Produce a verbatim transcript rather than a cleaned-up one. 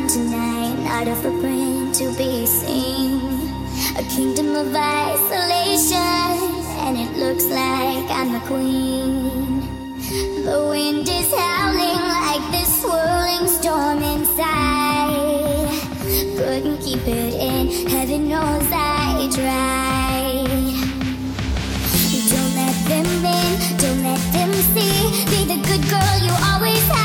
tonight, not a footprint to be seen. A kingdom of isolation, and it looks like I'm the queen. The wind is howling like this swirling storm inside. Couldn't keep it in, heaven knows I tried. Don't let them in, don't let them see. Be the good girl you always have.